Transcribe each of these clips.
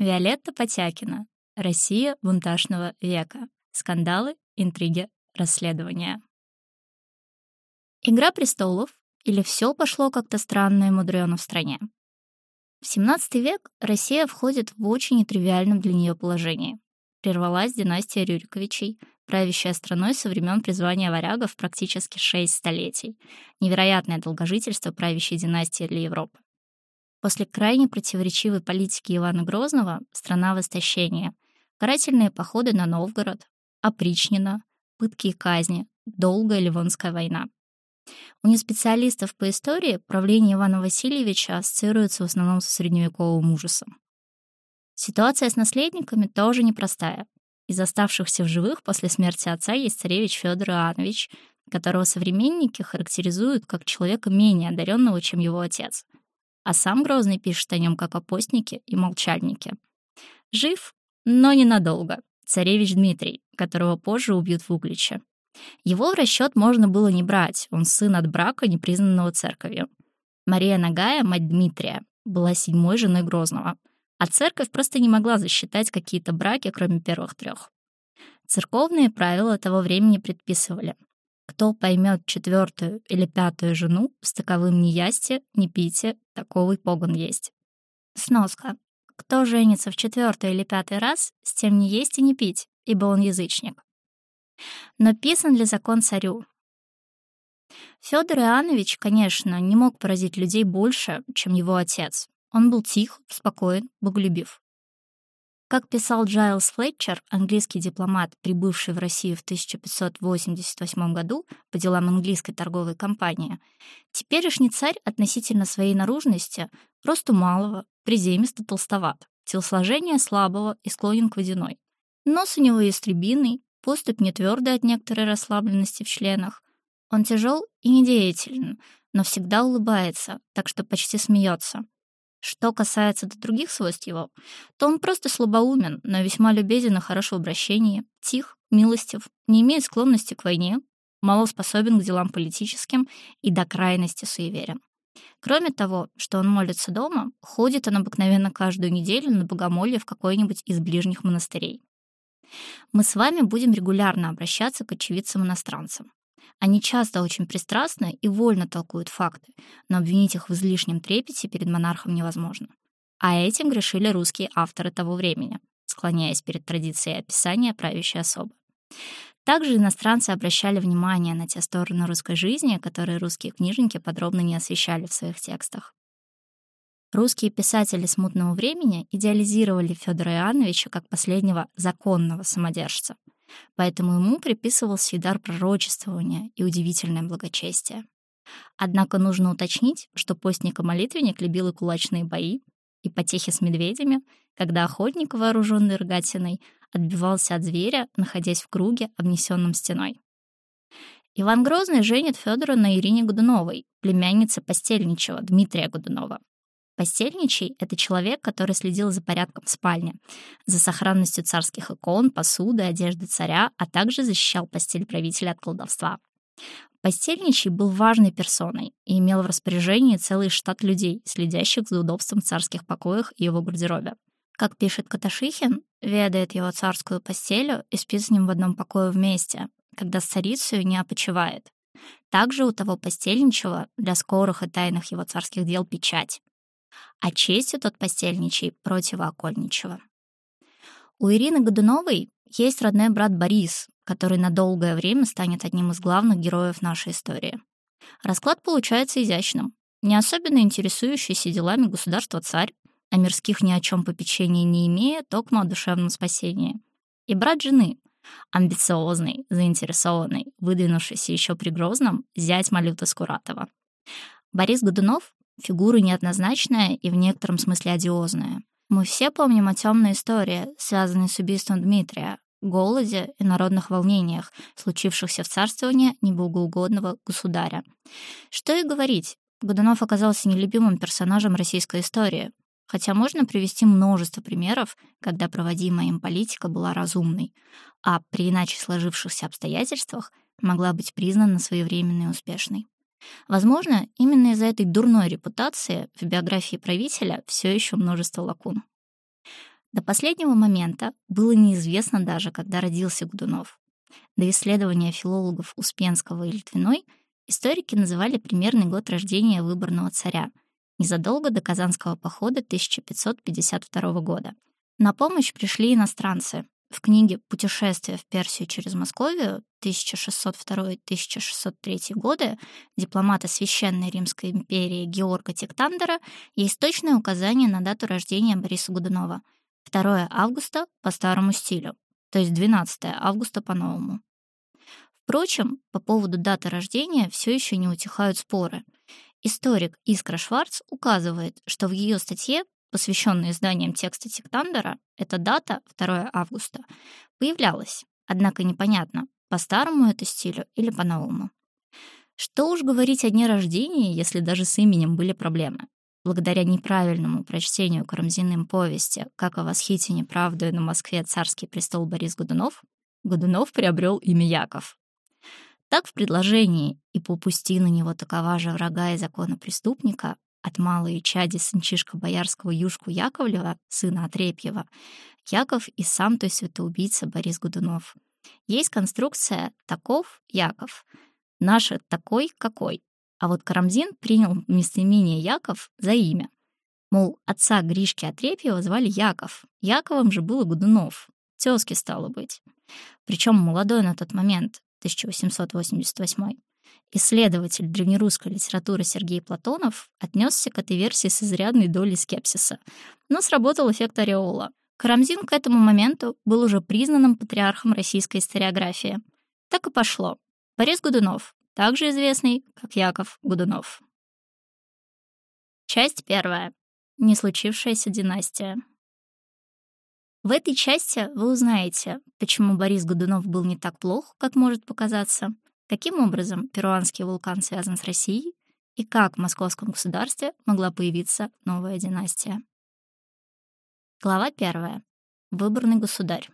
Виолетта Потякина. Россия бунтажного века. Скандалы, интриги, расследования. «Игра престолов» или «Все пошло как-то странно и мудрено в стране». В XVII век Россия входит в очень нетривиальном для нее положении. Прервалась династия Рюриковичей, правящая страной со времен призвания варягов практически 6 столетий. Невероятное долгожительство правящей династии для Европы. После крайне противоречивой политики Ивана Грозного страна в истощении. Карательные походы на Новгород, опричнина, пытки и казни, долгая Ливонская война. У неспециалистов по истории правление Ивана Васильевича ассоциируется в основном со средневековым ужасом. Ситуация с наследниками тоже непростая. Из оставшихся в живых после смерти отца есть царевич Фёдор Иоаннович, которого современники характеризуют как человека менее одаренного, чем его отец. А сам Грозный пишет о нем как о постнике и молчальнике. Жив, но ненадолго. Царевич Дмитрий, которого позже убьют в Угличе. Его в расчет можно было не брать, он сын от брака, не признанного церковью. Мария Нагая, мать Дмитрия, была 7-й женой Грозного, а церковь просто не могла засчитать какие-то браки, кроме первых 3. Церковные правила того времени предписывали: кто поймет 4-ю или 5-ю жену, с таковым не ясте, не пейте, таковый погон есть. Сноска. Кто женится в 4-й или 5-й раз, с тем не есть и не пить, ибо он язычник. Но писан ли закон царю? Фёдор Иоаннович, конечно, не мог поразить людей больше, чем его отец. Он был тих, спокоен, боголюбив. Как писал Джайлс Флетчер, английский дипломат, прибывший в Россию в 1588 году по делам английской торговой компании, теперешний царь относительно своей наружности росту малого, приземисто толстоват, телосложение слабого и склонен к водяной. Нос у него ястребиный, поступь не твердый от некоторой расслабленности в членах. Он тяжел и недеятелен, но всегда улыбается, так что почти смеется. Что касается до других свойств его, то он просто слабоумен, но весьма любезен и хорош в обращении, тих, милостив, не имеет склонности к войне, мало способен к делам политическим и до крайности суеверен. Кроме того, что он молится дома, ходит он обыкновенно каждую неделю на богомолье в какой-нибудь из ближних монастырей. Мы с вами будем регулярно обращаться к очевидцам-иностранцам. Они часто очень пристрастны и вольно толкуют факты, но обвинить их в излишнем трепете перед монархом невозможно. А этим грешили русские авторы того времени, склоняясь перед традицией описания правящей особы. Также иностранцы обращали внимание на те стороны русской жизни, которые русские книжники подробно не освещали в своих текстах. Русские писатели смутного времени идеализировали Фёдора Иоанновича как последнего законного самодержца, поэтому ему приписывался и дар пророчествования, и удивительное благочестие. Однако нужно уточнить, что постник и молитвенник любил и кулачные бои, и потехи с медведями, когда охотник, вооруженный рогатиной, отбивался от зверя, находясь в круге, обнесенном стеной. Иван Грозный женит Фёдора на Ирине Годуновой, племяннице постельничего Дмитрия Годунова. Постельничий — это человек, который следил за порядком в спальне, за сохранностью царских икон, посуды, одежды царя, а также защищал постель правителя от колдовства. Постельничий был важной персоной и имел в распоряжении целый штат людей, следящих за удобством в царских покоях и его гардеробе. Как пишет Каташихин, ведает его царскую постелю и спит с ним в одном покое вместе, когда с царицею не опочивает. Также у того постельничего для скорых и тайных его царских дел печать. А честью тот постельничий противоокольничего. У Ирины Годуновой есть родной брат Борис, который на долгое время станет одним из главных героев нашей истории. Расклад получается изящным. Не особенно интересующийся делами государства царь, о мирских ни о чем попечения не имея, токмо о душевном спасении. И брат жены, амбициозный, заинтересованный, выдвинувшийся еще при Грозном, зять Малюта Скуратова. Борис Годунов — фигура неоднозначная и в некотором смысле одиозная. Мы все помним о темной истории, связанной с убийством Дмитрия, голоде и народных волнениях, случившихся в царствовании небогоугодного государя. Что и говорить, Годунов оказался нелюбимым персонажем российской истории, хотя можно привести множество примеров, когда проводимая им политика была разумной, а при иначе сложившихся обстоятельствах могла быть признана своевременной и успешной. Возможно, именно из-за этой дурной репутации в биографии правителя все еще множество лакун. До последнего момента было неизвестно даже, когда родился Годунов. До исследования филологов Успенского и Литвиной историки называли примерный год рождения выборного царя, незадолго до Казанского похода 1552 года. На помощь пришли иностранцы. В книге «Путешествие в Персию через Московию» 1602-1603 годы дипломата Священной Римской империи Георга Тектандера есть точное указание на дату рождения Бориса Годунова — 2 августа по старому стилю, то есть 12 августа по-новому. Впрочем, по поводу даты рождения все еще не утихают споры. Историк Искра Шварц указывает, что в ее статье, посвященной изданиям текста Тектандера, эта дата, 2 августа, появлялась, однако непонятно, по старому это стилю или по-новому. Что уж говорить о дне рождения, если даже с именем были проблемы. Благодаря неправильному прочтению Карамзиным повести «Как о восхите неправдою на Москве царский престол Борис Годунов», Годунов приобрел имя Яков. Так в предложении «И попусти на него такова же врага и закона преступника» от малой чади сынчишка боярского Юшку Яковлева, сына Отрепьева, Яков и сам той святоубийца Борис Годунов. Есть конструкция «таков Яков», наша «такой какой». А вот Карамзин принял местоимение Яков за имя. Мол, отца Гришки Отрепьева звали Яков, Яковом же было Годунов. Тёзки стало быть. Причем молодой на тот момент, 1888, исследователь древнерусской литературы Сергей Платонов отнесся к этой версии с изрядной долей скепсиса. Но сработал эффект ореола. Карамзин к этому моменту был уже признанным патриархом российской историографии. Так и пошло. Борис Годунов, также известный как Яков Годунов. Часть 1. Не случившаяся династия. В этой части вы узнаете, почему Борис Годунов был не так плох, как может показаться, каким образом перуанский вулкан связан с Россией и как в московском государстве могла появиться новая династия. Глава 1. Выборный государь.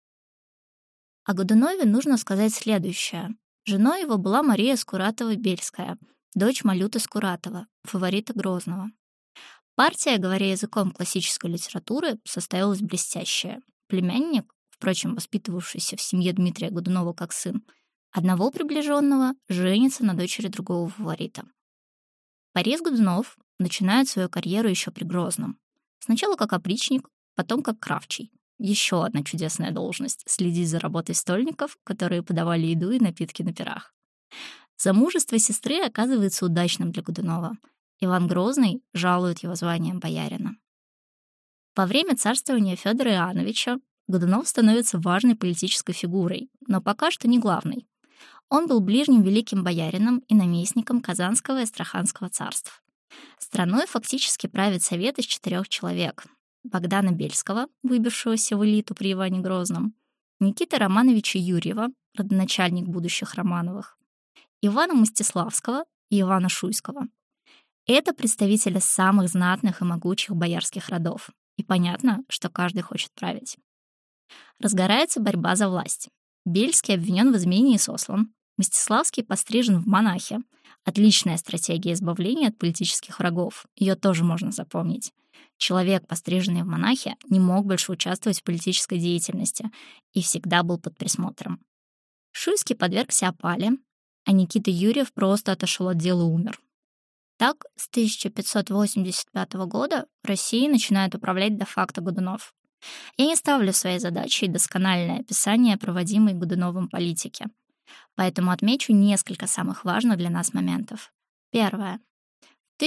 О Годунове нужно сказать следующее. Женой его была Мария Скуратова-Бельская, дочь Малюты Скуратова, фаворита Грозного. Партия, говоря языком классической литературы, состоялась блестящая. Племянник, впрочем, воспитывавшийся в семье Дмитрия Годунова как сын, одного приближенного женится на дочери другого фаворита. Борис Годунов начинает свою карьеру еще при Грозном. Сначала как опричник, потом как кравчий. Еще одна чудесная должность — следить за работой стольников, которые подавали еду и напитки на пирах. Замужество сестры оказывается удачным для Годунова. Иван Грозный жалует его званием боярина. Во время царствования Федора Иоанновича Годунов становится важной политической фигурой, но пока что не главной. Он был ближним великим боярином и наместником Казанского и Астраханского царств. Страной фактически правит совет из 4 человек: Богдана Бельского, выбившегося в элиту при Иване Грозном, Никиты Романовича Юрьева, родоначальник будущих Романовых, Ивана Мстиславского и Ивана Шуйского. Это представители самых знатных и могучих боярских родов, и понятно, что каждый хочет править. Разгорается борьба за власть. Бельский обвинен в измене и сослан, Мстиславский пострижен в монахи. Отличная стратегия избавления от политических врагов, ее тоже можно запомнить. Человек, постриженный в монахи, не мог больше участвовать в политической деятельности и всегда был под присмотром. Шуйский подвергся опале, а Никита Юрьев просто отошел от дела и умер. Так, с 1585 года Россией начинает управлять де-факто Годунов. Я не ставлю своей задачей доскональное описание проводимой Годуновым политики, поэтому отмечу несколько самых важных для нас моментов. Первое. В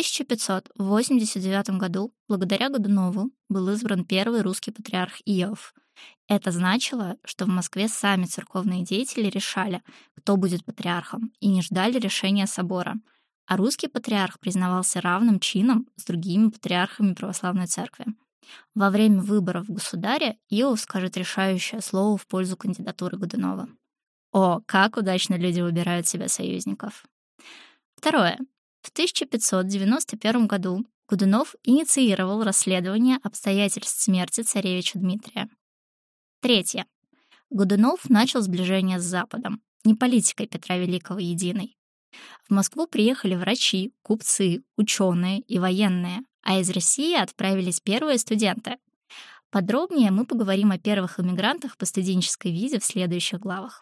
1589 году благодаря Годунову был избран первый русский патриарх Иов. Это значило, что в Москве сами церковные деятели решали, кто будет патриархом, и не ждали решения собора, а русский патриарх признавался равным чином с другими патриархами православной церкви. Во время выборов государя Иов скажет решающее слово в пользу кандидатуры Годунова. О, как удачно люди выбирают себе союзников. Второе. В 1591 году Годунов инициировал расследование обстоятельств смерти царевича Дмитрия. Третье. Годунов начал сближение с Западом, не политикой Петра Великого единой. В Москву приехали врачи, купцы, ученые и военные, а из России отправились первые студенты. Подробнее мы поговорим о первых эмигрантах по студенческой визе в следующих главах.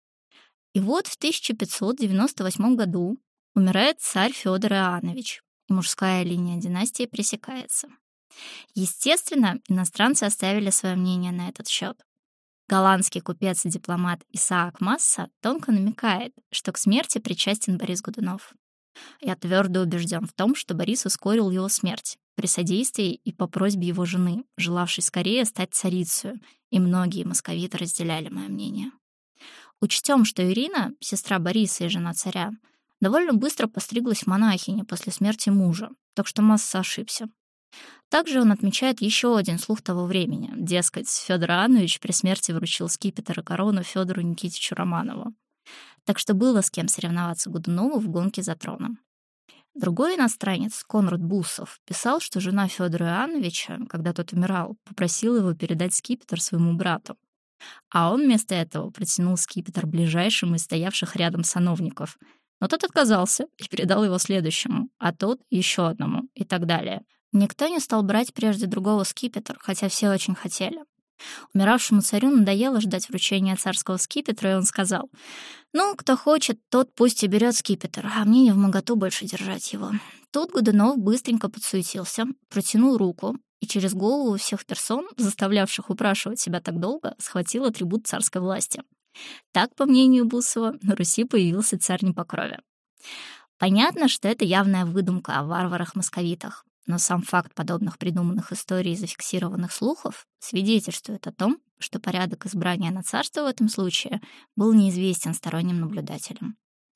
И вот в 1598 году умирает царь Фёдор Иоаннович, и мужская линия династии пресекается. Естественно, иностранцы оставили свое мнение на этот счет. Голландский купец и дипломат Исаак Масса тонко намекает, что к смерти причастен Борис Годунов. Я твердо убежден в том, что Борис ускорил его смерть при содействии и по просьбе его жены, желавшей скорее стать царицей, и многие московиты разделяли мое мнение. Учтем, что Ирина, сестра Бориса и жена царя, довольно быстро постриглась в монахине после смерти мужа, так что Масса ошибся. Также он отмечает еще один слух того времени. Дескать, Фёдор Иоаннович при смерти вручил скипетр и корону Фёдору Никитичу Романову. Так что было с кем соревноваться Годунову в гонке за троном. Другой иностранец, Конрад Бусов, писал, что жена Фёдора Иоанновича, когда тот умирал, попросила его передать скипетр своему брату. А он вместо этого протянул скипетр ближайшему из стоявших рядом сановников. Но тот отказался и передал его следующему, а тот — еще одному, и так далее. Никто не стал брать прежде другого скипетр, хотя все очень хотели. Умиравшему царю надоело ждать вручения царского скипетра, и он сказал: «Ну, кто хочет, тот пусть и берет скипетр, а мне не вмоготу больше держать его». Тут Годунов быстренько подсуетился, протянул руку, и через голову всех персон, заставлявших упрашивать себя так долго, схватил атрибут царской власти. Так, по мнению Бусова, на Руси появился царь не по крови. Понятно, что это явная выдумка о варварах-московитах, но сам факт подобных придуманных историй и зафиксированных слухов свидетельствует о том, что порядок избрания на царство в этом случае был неизвестен сторонним наблюдателям.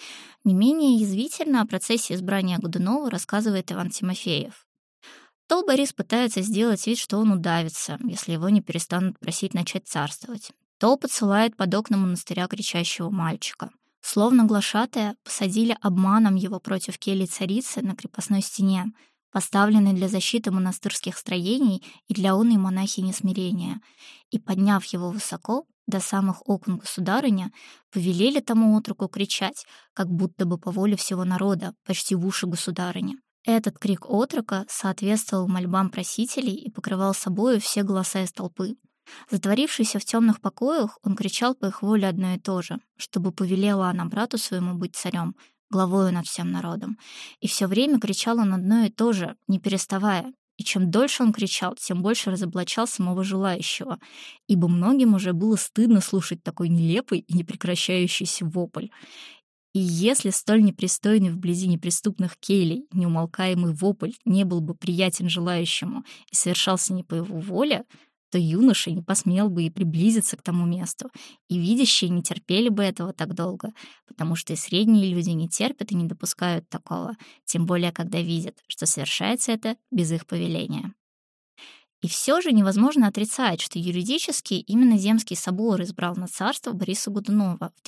Не менее язвительно о процессе избрания Годунова рассказывает Иван Тимофеев. То Борис пытается сделать вид, что он удавится, если его не перестанут просить начать царствовать, то подсылает под окна монастыря кричащего мальчика. Словно глашатая, посадили обманом его против кельи царицы на крепостной стене, поставленной для защиты монастырских строений и для оной монахини смирения, и, подняв его высоко, до самых окон государыня, повелели тому отроку кричать, как будто бы по воле всего народа, почти в уши государыни. Этот крик отрока соответствовал мольбам просителей и покрывал собою все голоса из толпы. Затворившийся в темных покоях, он кричал по их воле одно и то же, чтобы повелела она брату своему быть царем, главою над всем народом. И все время кричал он одно и то же, не переставая. И чем дольше он кричал, тем больше разоблачал самого желающего, ибо многим уже было стыдно слушать такой нелепый и непрекращающийся вопль. И если столь непристойный вблизи неприступных келей неумолкаемый вопль не был бы приятен желающему и совершался не по его воле, то юноша не посмел бы и приблизиться к тому месту, и видящие не терпели бы этого так долго, потому что и средние люди не терпят и не допускают такого, тем более когда видят, что совершается это без их повеления. И все же невозможно отрицать, что юридически именно Земский собор избрал на царство Бориса Годунова в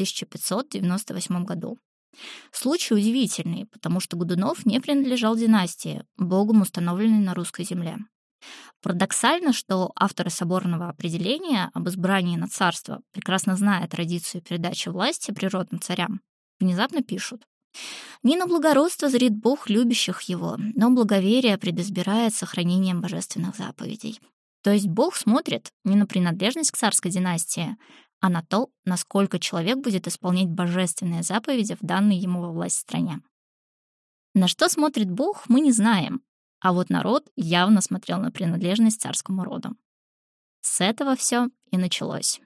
1598 году. Случай удивительный, потому что Годунов не принадлежал династии, богом установленной на русской земле. Парадоксально, что авторы соборного определения об избрании на царство, прекрасно зная традицию передачи власти природным царям, внезапно пишут: «Не на благородство зрит Бог любящих его, но благоверие предизбирает сохранением божественных заповедей». То есть Бог смотрит не на принадлежность к царской династии, а на то, насколько человек будет исполнять божественные заповеди в данной ему во власть стране. На что смотрит Бог, мы не знаем, а вот народ явно смотрел на принадлежность царскому роду. С этого все и началось.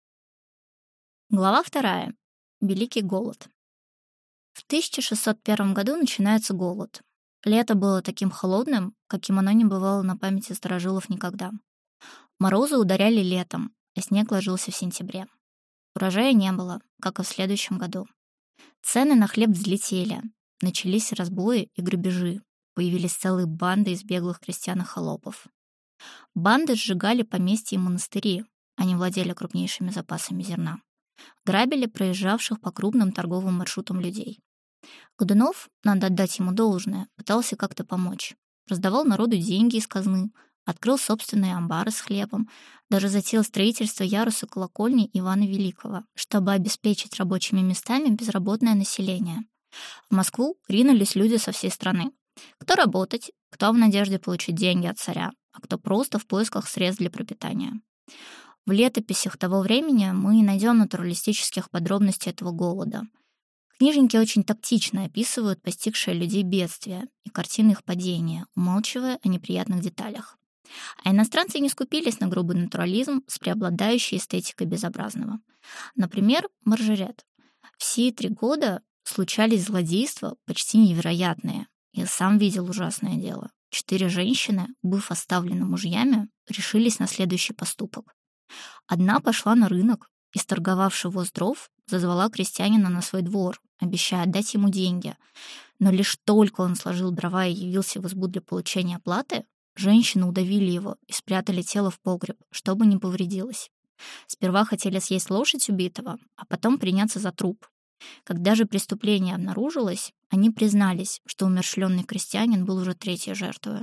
Глава 2. Великий голод. В 1601 году начинается голод. Лето было таким холодным, каким оно не бывало на памяти старожилов никогда. Морозы ударяли летом, а снег ложился в сентябре. Урожая не было, как и в следующем году. Цены на хлеб взлетели, начались разбои и грабежи. Появились целые банды из беглых крестьян и холопов. Банды сжигали поместья и монастыри, они владели крупнейшими запасами зерна. Грабили проезжавших по крупным торговым маршрутам людей. Годунов, надо отдать ему должное, пытался как-то помочь. Раздавал народу деньги из казны, открыл собственные амбары с хлебом, даже затеял строительство яруса колокольни Ивана Великого, чтобы обеспечить рабочими местами безработное население. В Москву ринулись люди со всей страны. Кто работать, кто в надежде получить деньги от царя, а кто просто в поисках средств для пропитания. В летописях того времени мы не найдем натуралистических подробностей этого голода. Книжники очень тактично описывают постигшие людей бедствия и картины их падения, умалчивая о неприятных деталях. А иностранцы не скупились на грубый натурализм с преобладающей эстетикой безобразного. Например, Маржерет. В сии 3 года случались злодейства почти невероятные. Я сам видел ужасное дело. 4 женщины, быв оставлены мужьями, решились на следующий поступок. Одна пошла на рынок и, сторговавши воз дров, зазвала крестьянина на свой двор, обещая отдать ему деньги. Но лишь только он сложил дрова и явился в избу для получения оплаты, женщины удавили его и спрятали тело в погреб, чтобы не повредилось. Сперва хотели съесть лошадь убитого, а потом приняться за труп. Когда же преступление обнаружилось, они признались, что умерщвленный крестьянин был уже 3-й жертвой.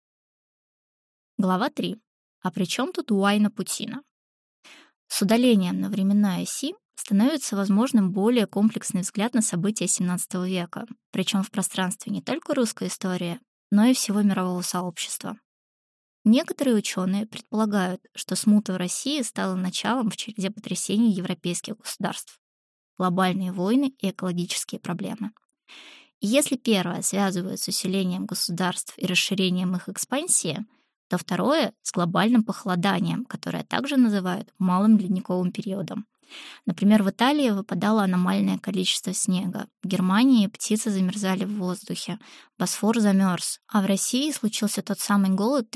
Глава 3. А при чем тут Уайна Путина? С удалением на временной оси становится возможным более комплексный взгляд на события XVII века, причем в пространстве не только русской истории, но и всего мирового сообщества. Некоторые ученые предполагают, что смута в России стала началом в череде потрясений европейских государств. Глобальные войны и экологические проблемы. И если первое связывают с усилением государств и расширением их экспансии, то второе — с глобальным похолоданием, которое также называют малым ледниковым периодом. Например, в Италии выпадало аномальное количество снега, в Германии птицы замерзали в воздухе, Босфор замерз, а в России случился тот самый голод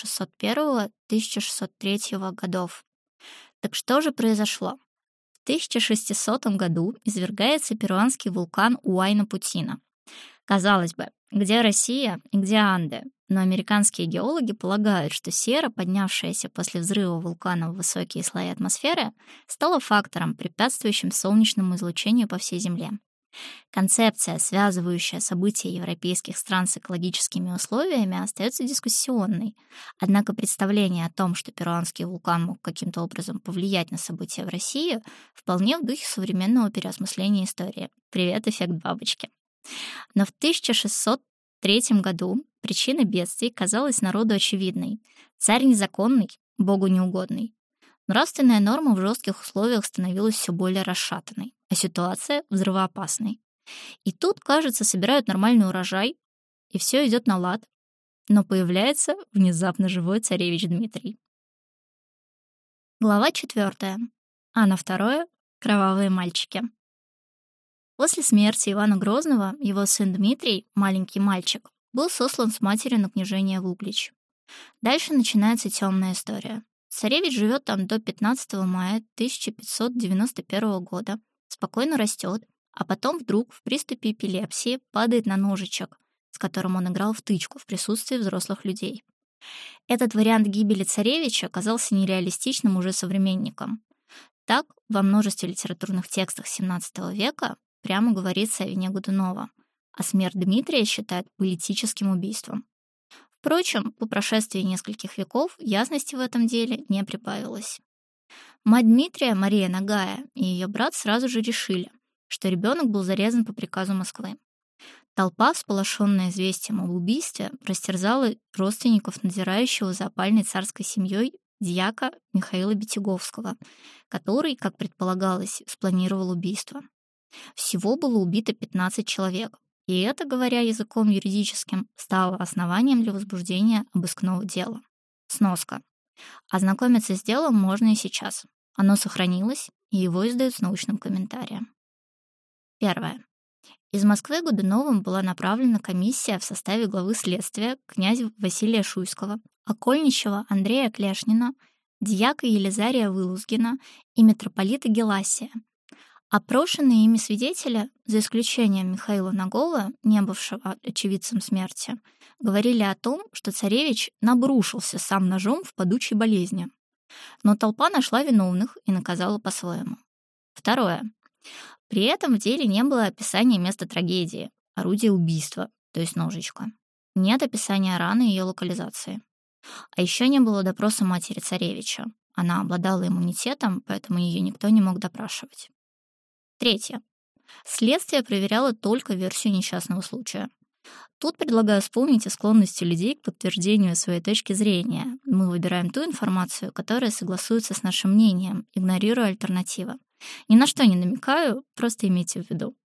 1601-1603 годов. Так что же произошло? В 1600 году извергается перуанский вулкан Уайна-Путина. Казалось бы, где Россия и где Анды? Но американские геологи полагают, что сера, поднявшаяся после взрыва вулкана в высокие слои атмосферы, стала фактором, препятствующим солнечному излучению по всей Земле. Концепция, связывающая события европейских стран с экологическими условиями, остается дискуссионной. Однако представление о том, что перуанский вулкан мог каким-то образом повлиять на события в России, вполне в духе современного переосмысления истории. Привет, эффект бабочки. Но в 1603 году причина бедствий казалась народу очевидной. Царь незаконный, Богу неугодный. Нравственная норма в жестких условиях становилась все более расшатанной, а ситуация взрывоопасной. И тут, кажется, собирают нормальный урожай, и все идет на лад. Но появляется внезапно живой царевич Дмитрий. Глава 4. Анна II. Кровавые мальчики. После смерти Ивана Грозного его сын Дмитрий, маленький мальчик, был сослан с матерью на княжение в Углич. Дальше начинается темная история. Царевич живет там до 15 мая 1591 года, спокойно растет, а потом вдруг в приступе эпилепсии падает на ножичек, с которым он играл в тычку в присутствии взрослых людей. Этот вариант гибели царевича оказался нереалистичным уже современникам. Так, во множестве литературных текстов XVII века прямо говорится о вине Годунова, а смерть Дмитрия считают политическим убийством. Впрочем, по прошествии нескольких веков ясности в этом деле не прибавилось. Мать Дмитрия, Мария Нагая, и ее брат сразу же решили, что ребенок был зарезан по приказу Москвы. Толпа, всполошенная известием об убийстве, растерзала родственников надзирающего за опальной царской семьей дьяка Михаила Битяговского, который, как предполагалось, спланировал убийство. Всего было убито 15 человек, и это, говоря языком юридическим, стало основанием для возбуждения обыскного дела. Сноска. Ознакомиться с делом можно и сейчас. Оно сохранилось, и его издают с научным комментарием. Первое. Из Москвы Годуновым была направлена комиссия в составе главы следствия князя Василия Шуйского, окольничего Андрея Клешнина, дьяка Елизария Вылузгина и митрополита Геласия. Опрошенные ими свидетели, за исключением Михаила Нагова, не бывшего очевидцем смерти, говорили о том, что царевич набрушился сам ножом в падучей болезни. Но толпа нашла виновных и наказала по-своему. Второе. При этом в деле не было описания места трагедии, орудия убийства, то есть ножичка. Нет описания раны и ее локализации. А еще не было допроса матери царевича. Она обладала иммунитетом, поэтому ее никто не мог допрашивать. Третье. Следствие проверяло только версию несчастного случая. Тут предлагаю вспомнить о склонности людей к подтверждению своей точки зрения. Мы выбираем ту информацию, которая согласуется с нашим мнением, игнорируя альтернативы. Ни на что не намекаю, просто имейте в виду.